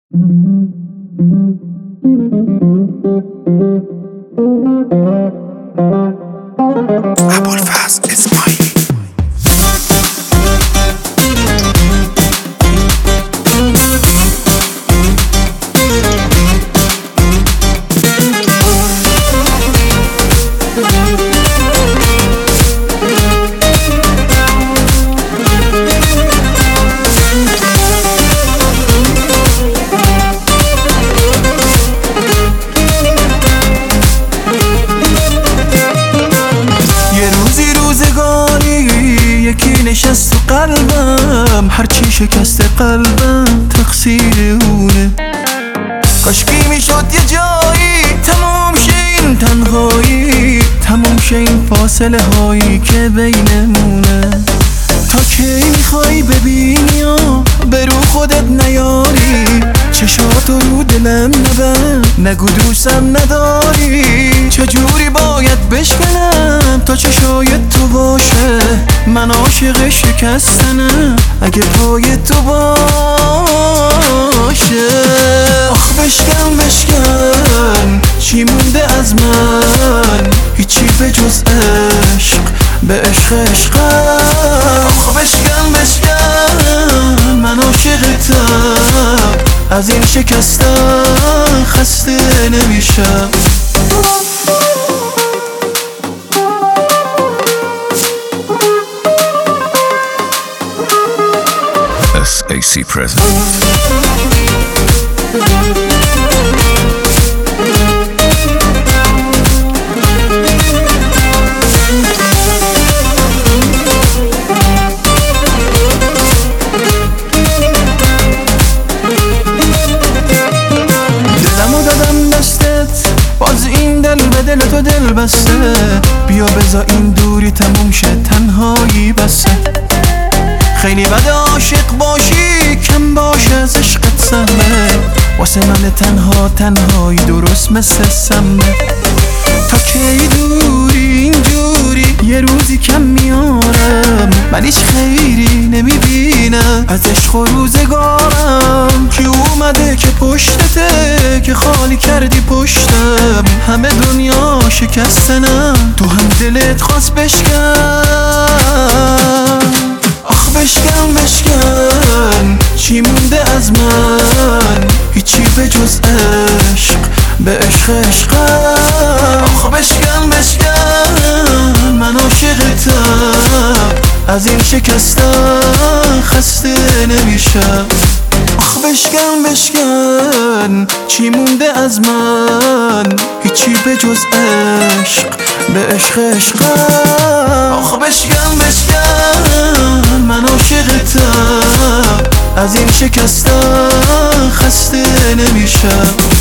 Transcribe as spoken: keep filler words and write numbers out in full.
ابوالفضل اسماعیلی. یکی نشست تو قلبم، هرچی شکست قلبم تقصیر اونه. کاشکی میشد یه جایی تموم شه این تنهایی، تموم شه این فاصله هایی که بینمونه. تا کی میخوای ببینی و به رو خودت نیاری، چشاتو رو دلم نبند، نگو دوستم نداری. چجوری باید بشکنم تا چشای تو باشه، من عاشق شکستنم اگه پای تو باشه. آخ بشکن بشکن چی مونده از من، هیچی به جز عشق، به عشق عشقم. آخ بشکن بشکن من عاشقتم، از این شکستن خسته نمیشم. اس ای سی present. باز این دل به دل تو دل بسته، بیا بذار این دوری تموم شه، تنهایی بسه. خیلی بد عاشق باشی، کم باشه از عشقت سهمه، واسه من تنها تنهایی درست مثل سمه. تا کی دوری اینجوری، یه روزی کم میارم، من هیچ خیری نمیبینم از عشق و روزگارم. کی اومده که پشتته، که خالی کردی پشتم، همه دنیا شکستنم، تو هم دلت خواست بشکن. آخ بشکن بشکن چی مونده از من، هیچی به جز عشق، به عشق عشقم. آخ بشکن بشکن من عاشقتم، از این شکستن خسته نمیشم. آخ بشکن بشکن چی مونده از من، هیچی به جز عشق، به عشق عشقم. آخ بشکن بشکن من عاشقتم، از این شکستن خسته نمیشم.